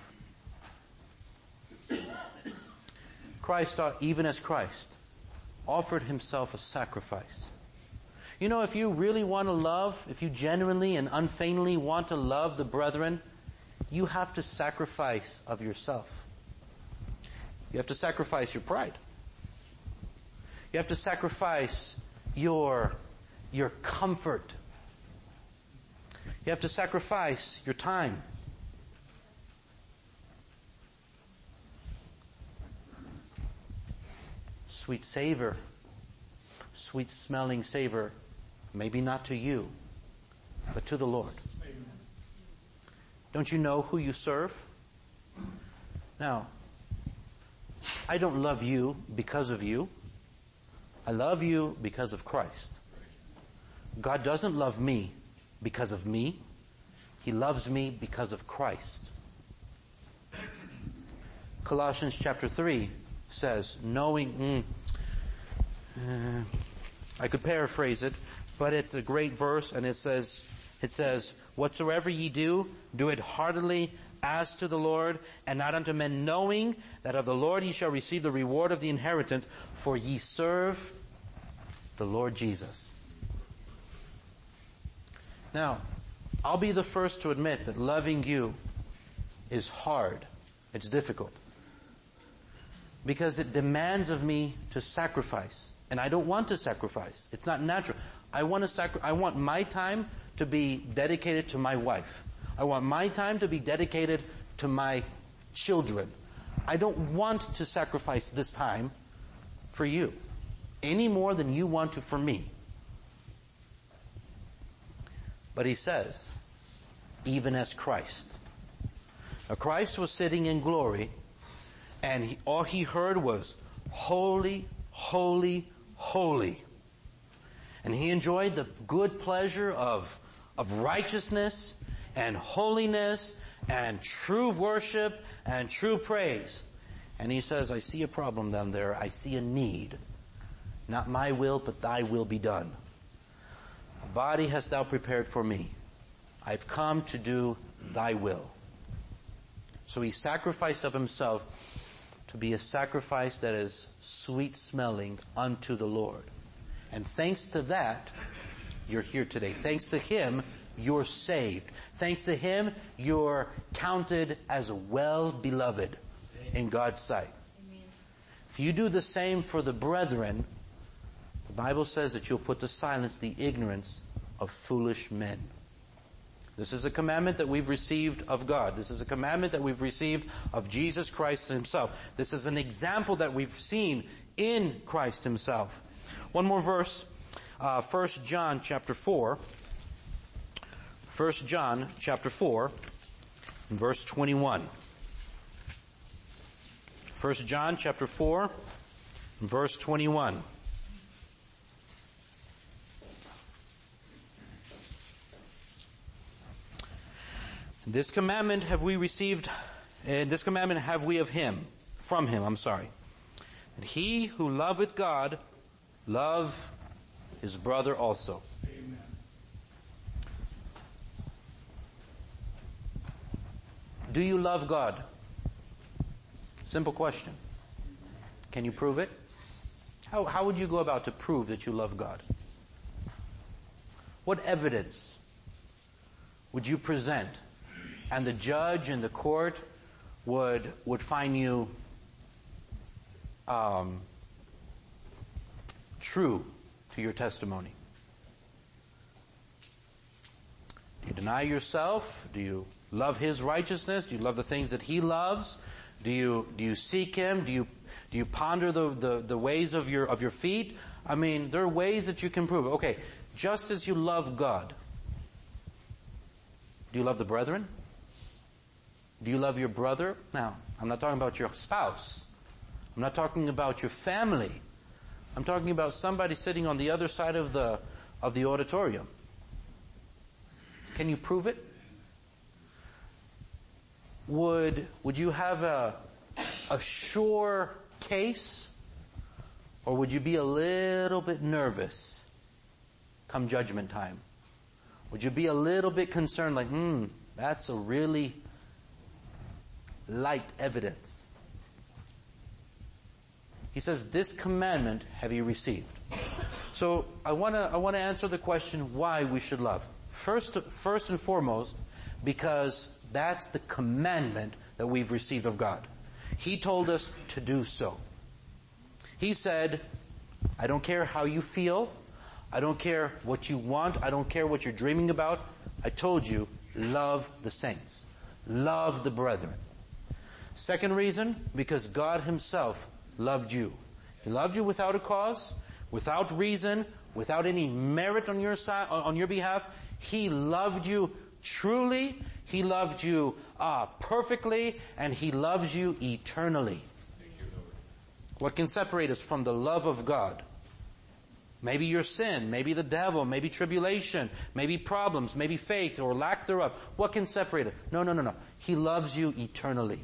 Christ, even as Christ, offered himself a sacrifice. You know, if you really want to love, if you genuinely and unfeignedly want to love the brethren, you have to sacrifice of yourself. You have to sacrifice your pride. You have to sacrifice your, your comfort. You have to sacrifice your time. Sweet savor, sweet smelling savor, maybe not to you, but to the Lord. Amen. Don't you know who you serve? Now, I don't love you because of you. I love you because of Christ. God doesn't love me because of me. He loves me because of Christ. Colossians chapter three says, knowing, mm, uh, I could paraphrase it, but it's a great verse, and it says, it says, whatsoever ye do, do it heartily as to the Lord, and not unto men, knowing that of the Lord ye shall receive the reward of the inheritance, for ye serve the Lord Jesus. Now, I'll be the first to admit that loving you is hard. It's difficult. Because it demands of me to sacrifice. And I don't want to sacrifice. It's not natural. I want to sacri- I want my time to be dedicated to my wife. I want my time to be dedicated to my children. I don't want to sacrifice this time for you any more than you want to for me. But he says, even as Christ. Now Christ was sitting in glory, and he, all he heard was, holy, holy, holy. And he enjoyed the good pleasure of, of righteousness and holiness and true worship and true praise. And he says, I see a problem down there. I see a need. Not my will, but thy will be done. A body hast thou prepared for me. I've come to do thy will. So he sacrificed of himself to be a sacrifice that is sweet smelling unto the Lord. And thanks to that, you're here today. Thanks to him, you're saved. Thanks to him, you're counted as well beloved in God's sight. Amen. If you do the same for the brethren, the Bible says that you'll put to silence the ignorance of foolish men. This is a commandment that we've received of God. This is a commandment that we've received of Jesus Christ himself. This is an example that we've seen in Christ himself. One more verse, uh, First John chapter four. First John chapter four, and verse twenty-one. First John chapter four, and verse twenty-one. This commandment have we received, uh, this commandment have we of him, from him, I'm sorry. That he who loveth God, love his brother also. Amen. Do you love God? Simple question. Can you prove it? How, how would you go about to prove that you love God? What evidence would you present? And the judge and the court would would find you um, true to your testimony. Do you deny yourself? Do you love his righteousness? Do you love the things that he loves? Do you do you seek him? Do you do you ponder the, the, the ways of your of your feet? I mean, there are ways that you can prove it. Okay, just as you love God, do you love the brethren? Do you love your brother? Now, I'm not talking about your spouse. I'm not talking about your family. I'm talking about somebody sitting on the other side of the, of the auditorium. Can you prove it? Would, would you have a, a sure case? Or would you be a little bit nervous come judgment time? Would you be a little bit concerned like, hmm, that's a really light evidence? He says, this commandment have you received. So I want to I want to answer the question why we should love. First, first and foremost, because that's the commandment that we've received of God. He told us to do so. He said, I don't care how you feel. I don't care what you want. I don't care what you're dreaming about. I told you, love the saints. Love the brethren. Second reason, because God Himself loved you. He loved you without a cause, without reason, without any merit on your side, on your behalf. He loved you truly. He loved you uh, perfectly, and He loves you eternally. Thank you, Lord. What can separate us from the love of God? Maybe your sin, maybe the devil, maybe tribulation, maybe problems, maybe faith or lack thereof. What can separate us? No, no, no, no. He loves you eternally.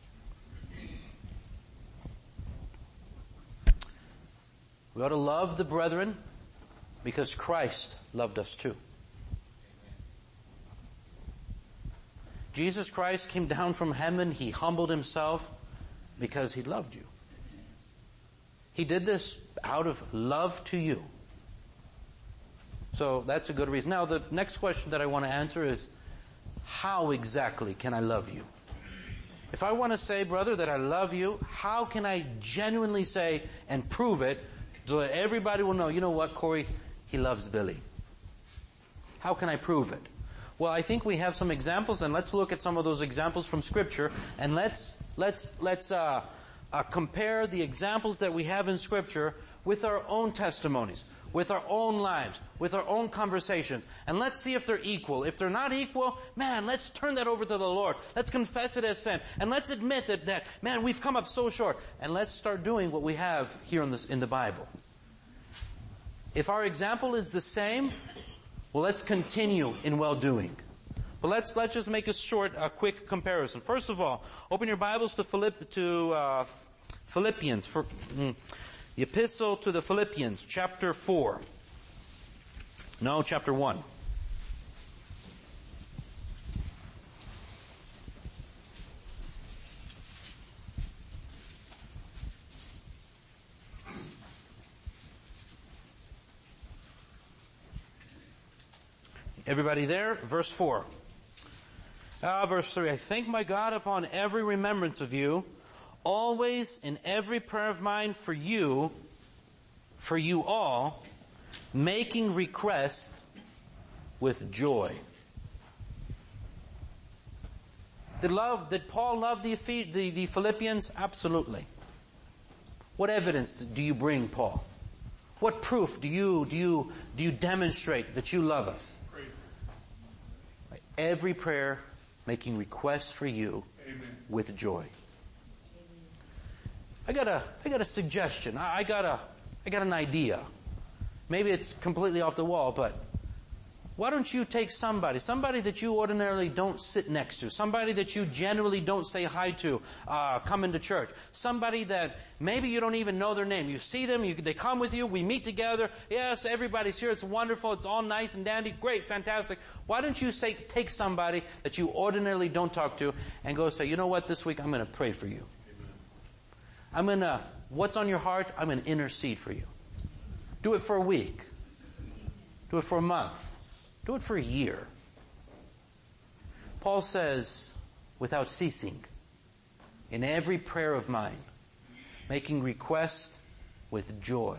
We ought to love the brethren because Christ loved us too. Jesus Christ came down from heaven. He humbled Himself because He loved you. He did this out of love to you. So that's a good reason. Now the next question that I want to answer is, how exactly can I love you? If I want to say, brother, that I love you, how can I genuinely say and prove it so that everybody will know, you know what, Corey, he loves Billy? How can I prove it? Well, I think we have some examples, and let's look at some of those examples from Scripture, and let's let's let's uh, uh, compare the examples that we have in Scripture with our own testimonies, with our own lives, with our own conversations, and let's see if they're equal. If they're not equal, man, let's turn that over to the Lord. Let's confess it as sin, and let's admit that that man, we've come up so short, and let's start doing what we have here in this in the Bible. If our example is the same, well, let's continue in well-doing. But let's let's just make a short, a quick comparison. First of all, open your Bibles to Philipp, to uh, Philippians, for, mm, the Epistle to the Philippians, chapter four. No, chapter one. Everybody there? Verse four. Ah, verse three. I thank my God upon every remembrance of you, always in every prayer of mine for you, for you all, making request with joy. Did love? Did Paul love the, the, the Philippians? Absolutely. What evidence do you bring, Paul? What proof do you do you do you demonstrate that you love us? Every prayer making requests for you Amen. With joy. I got a, I got a suggestion. I, I got a, I got an idea. Maybe it's completely off the wall, but why don't you take somebody, somebody that you ordinarily don't sit next to, somebody that you generally don't say hi to, uh, come into church, somebody that maybe you don't even know their name. You see them, you, they come with you, we meet together. Yes, everybody's here. It's wonderful. It's all nice and dandy. Great, fantastic. Why don't you say, take somebody that you ordinarily don't talk to and go say, you know what, this week I'm going to pray for you. Amen. I'm going to, what's on your heart? I'm going to intercede for you. Do it for a week. Do it for a month. Do it for a year. Paul says, without ceasing, in every prayer of mine, making request with joy.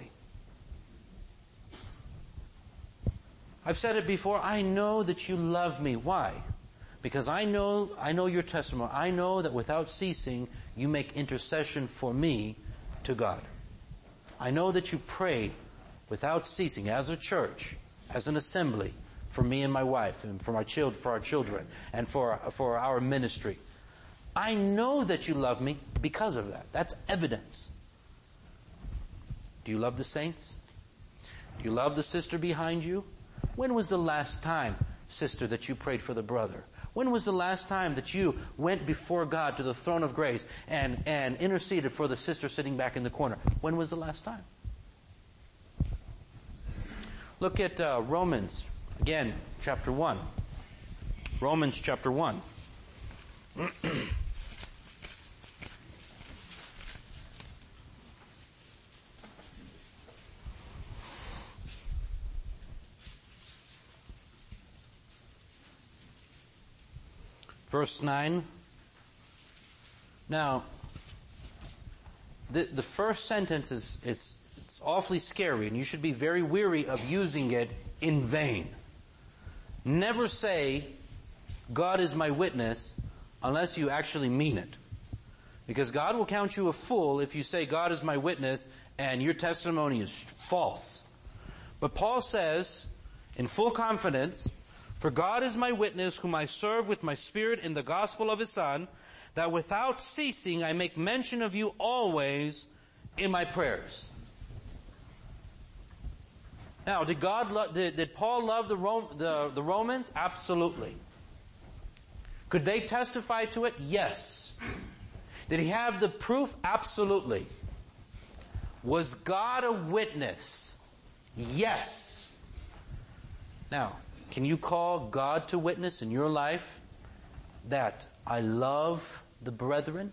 I've said it before, I know that you love me. Why? Because I know, I know your testimony. I know that without ceasing, you make intercession for me to God. I know that you pray without ceasing as a church, as an assembly, for me and my wife, and for my child, for our children, and for for our ministry. I know that you love me because of that. That's evidence. Do you love the saints? Do you love the sister behind you? When was the last time, sister, that you prayed for the brother? When was the last time that you went before God to the throne of grace and, and interceded for the sister sitting back in the corner? When was the last time? Look at uh, Romans, again, chapter one. Romans chapter one. Verse nine. Now, the, the first sentence is it's, it's awfully scary, and you should be very weary of using it in vain. Never say, God is my witness, unless you actually mean it. Because God will count you a fool if you say, God is my witness, and your testimony is false. But Paul says, in full confidence, for God is my witness, whom I serve with my spirit in the gospel of His Son, that without ceasing I make mention of you always in my prayers. Now, did God lo- did, did Paul love the, Rom- the the Romans? Absolutely. Could they testify to it? Yes. Did he have the proof? Absolutely. Was God a witness? Yes. Now, can you call God to witness in your life that I love the brethren?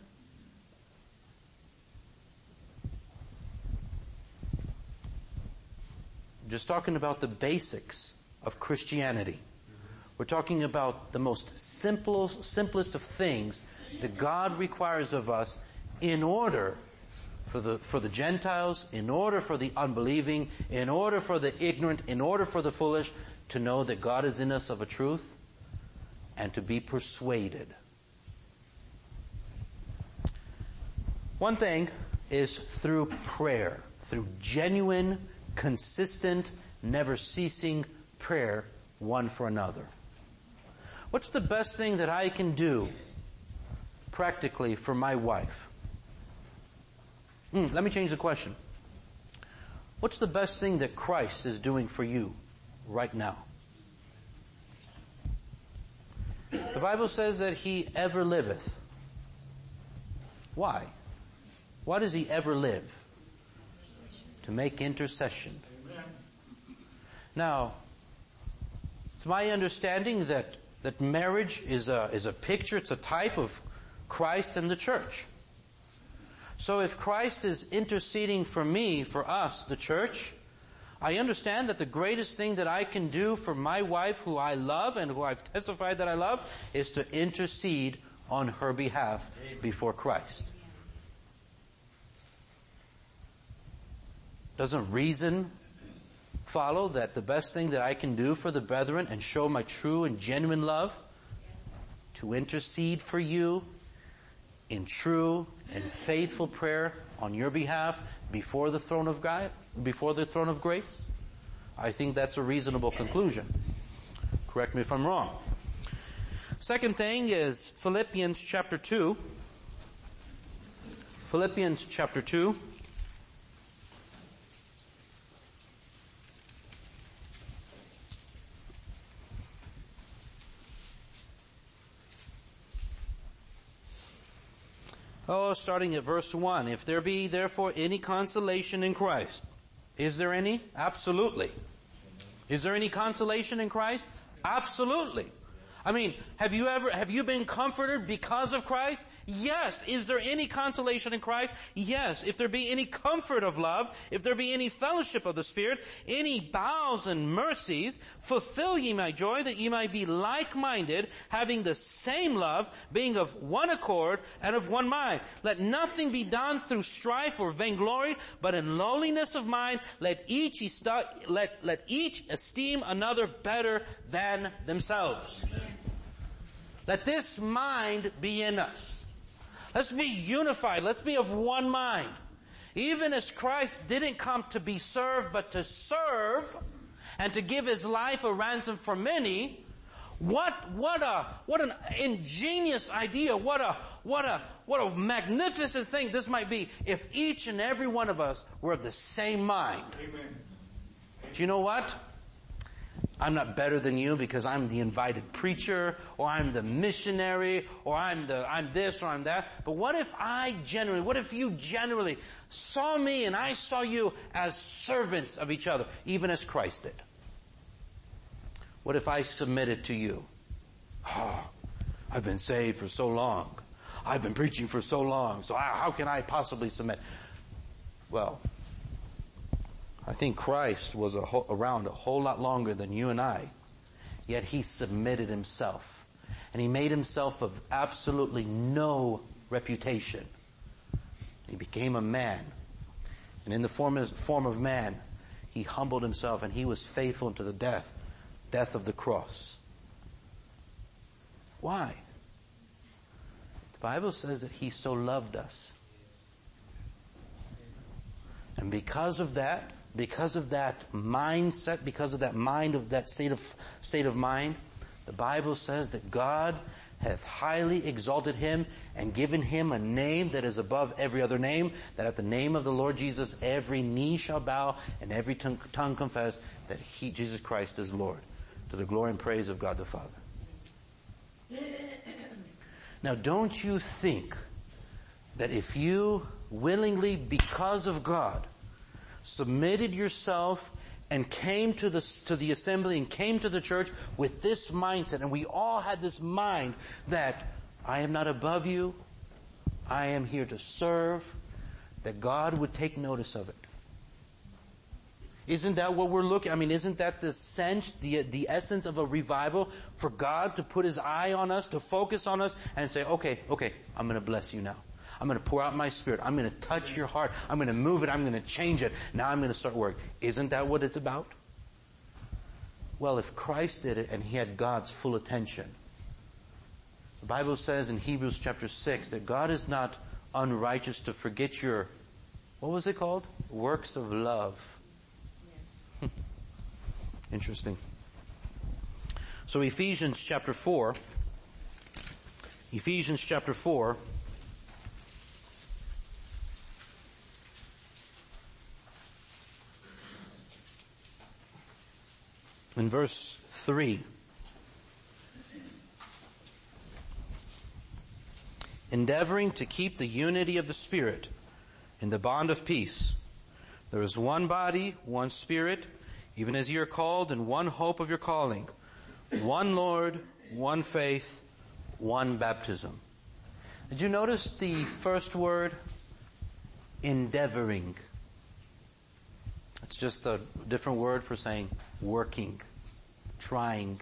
I'm just talking about the basics of Christianity. We're talking about the most simple, simplest of things that God requires of us in order for the, for the Gentiles, in order for the unbelieving, in order for the ignorant, in order for the foolish, to know that God is in us of a truth and to be persuaded. One thing is through prayer, through genuine, consistent, never ceasing prayer one for another. What's the best thing that I can do practically for my wife? Mm, let me change the question. What's the best thing that Christ is doing for you right now? The Bible says that He ever liveth. Why? Why does He ever live? To make intercession. Now, it's my understanding that, that marriage is a, is a picture, it's a type of Christ and the church. So if Christ is interceding for me, for us, the church, I understand that the greatest thing that I can do for my wife, who I love and who I've testified that I love, is to intercede on her behalf before Christ. Doesn't reason follow that the best thing that I can do for the brethren and show my true and genuine love? To intercede for you in true and faithful prayer on your behalf before the throne of God, before the throne of grace? I think that's a reasonable conclusion. Correct me if I'm wrong. Second thing is Philippians chapter two. Philippians chapter two. Oh, starting at verse one. If there be therefore any consolation in Christ. Is there any? Absolutely. Is there any consolation in Christ? Absolutely. I mean, have you ever, have you been comforted because of Christ? Yes. Is there any consolation in Christ? Yes. If there be any comfort of love, if there be any fellowship of the Spirit, any bowels and mercies, fulfill ye my joy, that ye might be like-minded, having the same love, being of one accord and of one mind. Let nothing be done through strife or vainglory, but in lowliness of mind, let each, esti- let, let each esteem another better than themselves. Let this mind be in us. Let's be unified. Let's be of one mind. Even as Christ didn't come to be served, but to serve and to give His life a ransom for many, What, what a, what an ingenious idea. What a, what a, what a magnificent thing this might be if each and every one of us were of the same mind. Amen. Do you know what? I'm not better than you because I'm the invited preacher, or I'm the missionary, or I'm the, I'm this, or I'm that. But what if I generally, what if you generally saw me and I saw you as servants of each other, even as Christ did? What if I submitted to you? Oh, I've been saved for so long. I've been preaching for so long, so how can I possibly submit? Well, I think Christ was a whole, around a whole lot longer than you and I, yet He submitted Himself. And He made Himself of absolutely no reputation. He became a man. And in the form of, form of man, He humbled Himself, and He was faithful unto the death, death of the cross. Why? The Bible says that He so loved us. And because of that, because of that mindset, because of that mind, of that state of, state of mind, the Bible says that God hath highly exalted Him and given Him a name that is above every other name, that at the name of the Lord Jesus every knee shall bow and every tongue, tongue confess that He, Jesus Christ, is Lord, to the glory and praise of God the Father. Now, don't you think that if you willingly, because of God, submitted yourself and came to the, to the assembly and came to the church with this mindset, and we all had this mind that I am not above you, I am here to serve, that God would take notice of it? Isn't that what we're looking, I mean, isn't that the sense, the, the essence of a revival, for God to put His eye on us, to focus on us, and say, okay, okay, I'm going to bless you now. I'm going to pour out my Spirit. I'm going to touch your heart. I'm going to move it. I'm going to change it. Now I'm going to start work. Isn't that what it's about? Well, if Christ did it and He had God's full attention, the Bible says in Hebrews chapter six that God is not unrighteous to forget your, what was it called? Works of love. Interesting. So Ephesians chapter four, Ephesians chapter four, in verse three, endeavoring to keep the unity of the Spirit in the bond of peace. There is one body, one Spirit, even as ye are called, in one hope of your calling, one Lord, one faith, one baptism. Did you notice the first word? Endeavoring. It's just a different word for saying working, trying.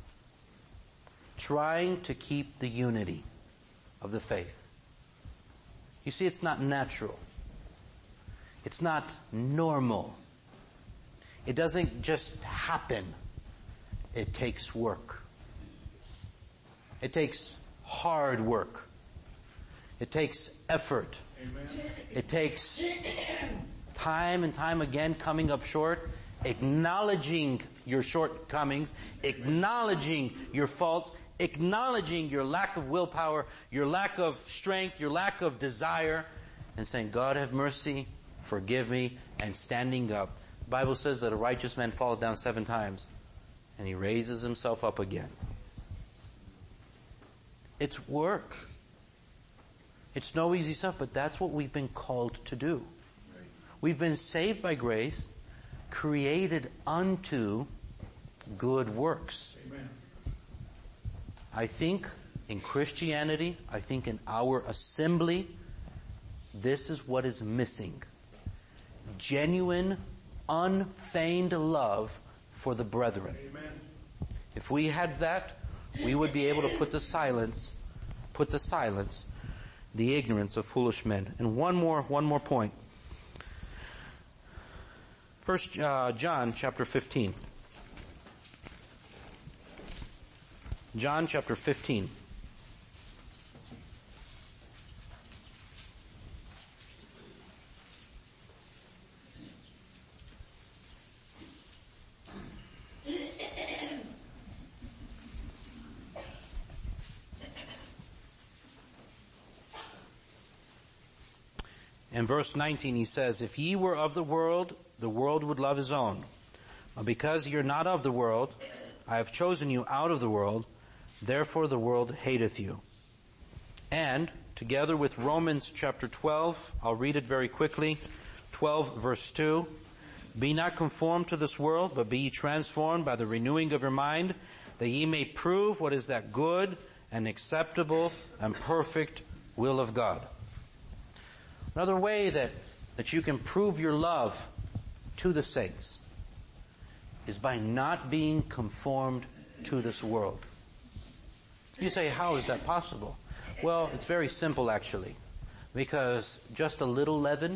Trying to keep the unity of the faith. You see, it's not natural. It's not normal. It doesn't just happen. It takes work. It takes hard work. It takes effort. Amen. It takes time and time again coming up short, acknowledging your shortcomings, acknowledging your faults, acknowledging your lack of willpower, your lack of strength, your lack of desire, and saying, God have mercy, forgive me, and standing up. The Bible says that a righteous man falleth down seven times, and he raises himself up again. It's work. It's no easy stuff, but that's what we've been called to do. We've been saved by grace, created unto good works. Amen. I think in Christianity, I think in our assembly, this is what is missing. Genuine, unfeigned love for the brethren. Amen. If we had that, we would be able to put to silence, put to silence the ignorance of foolish men. And one more, one more point. First uh, John chapter fifteen. John chapter fifteen. In verse nineteen he says, if ye were of the world, the world would love his own. But because ye are not of the world, I have chosen you out of the world, therefore the world hateth you. And, together with Romans chapter twelve, I'll read it very quickly, twelve verse two, be not conformed to this world, but be ye transformed by the renewing of your mind, that ye may prove what is that good and acceptable and perfect will of God. Another way that, that you can prove your love to the saints is by not being conformed to this world. You say, how is that possible? Well, it's very simple actually. Because just a little leaven,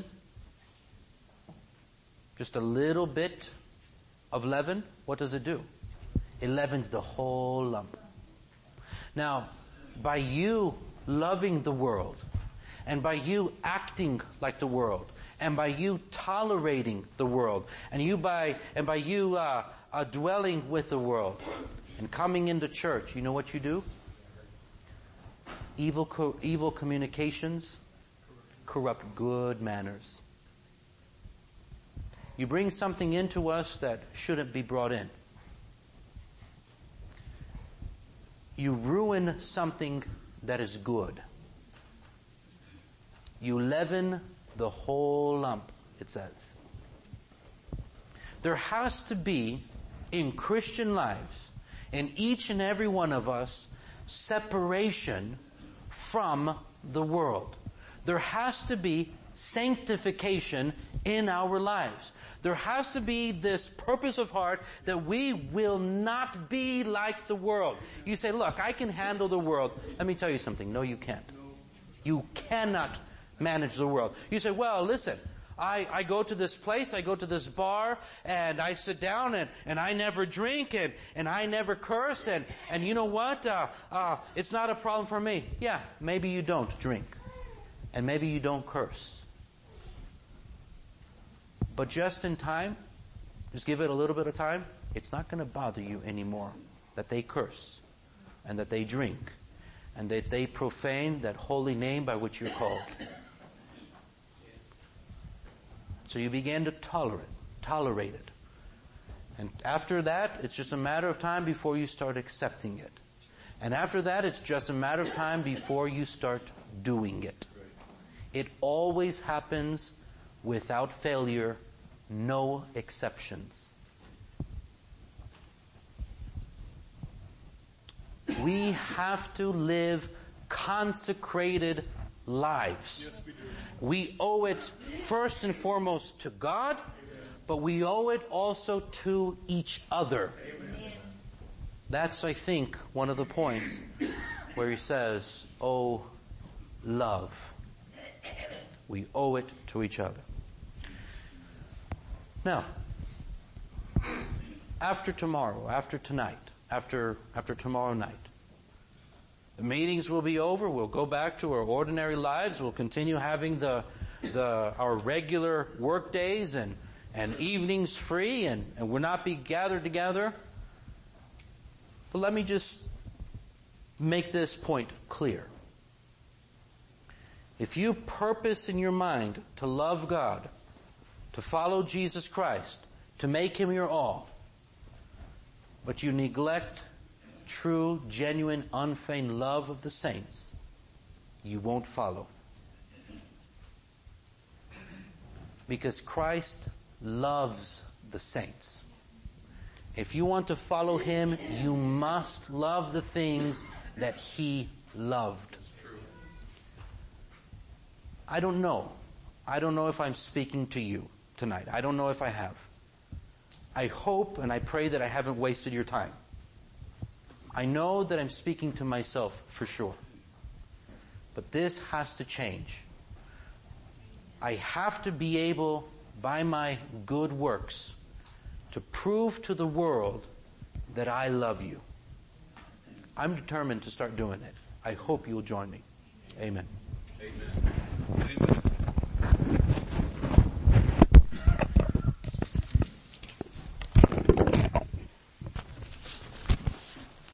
just a little bit of leaven, what does it do? It leavens the whole lump. Now, by you loving the world, and by you acting like the world, and by you tolerating the world, and you by and by you uh, uh, dwelling with the world, and coming into church, you know what you do? Evil, co- evil communications corrupt good manners. You bring something into us that shouldn't be brought in. You ruin something that is good. You leaven the whole lump, it says. There has to be, in Christian lives, in each and every one of us, separation from the world. There has to be sanctification in our lives. There has to be this purpose of heart that we will not be like the world. You say, look, I can handle the world. Let me tell you something. No, you can't. You cannot manage the world. You say, well, listen, I, I go to this place, I go to this bar, and I sit down, and, and I never drink, and, and I never curse, and, and you know what? Uh, uh, it's not a problem for me. Yeah, maybe you don't drink, and maybe you don't curse. But just in time, just give it a little bit of time, it's not going to bother you anymore that they curse, and that they drink, and that they profane that holy name by which you're called. So you begin to tolerate, tolerate it. And after that, it's just a matter of time before you start accepting it. And after that, it's just a matter of time before you start doing it. It always happens without failure, no exceptions. We have to live consecrated lives. Yes, we do. We owe it first and foremost to God, but we owe it also to each other. Amen. That's, I think, one of the points where he says, oh, love. We owe it to each other. Now, after tomorrow, after tonight, after, after tomorrow night, the meetings will be over. We'll go back to our ordinary lives. We'll continue having the, the, our regular work days and, and evenings free, and, and we'll not be gathered together. But let me just make this point clear. If you purpose in your mind to love God, to follow Jesus Christ, to make Him your all, but you neglect true, genuine, unfeigned love of the saints, you won't follow. Because Christ loves the saints. If you want to follow Him, you must love the things that He loved. I don't know. I don't know if I'm speaking to you tonight. I don't know if I have. I hope and I pray that I haven't wasted your time. I know that I'm speaking to myself for sure. But this has to change. I have to be able, by my good works, to prove to the world that I love you. I'm determined to start doing it. I hope you'll join me. Amen. Amen.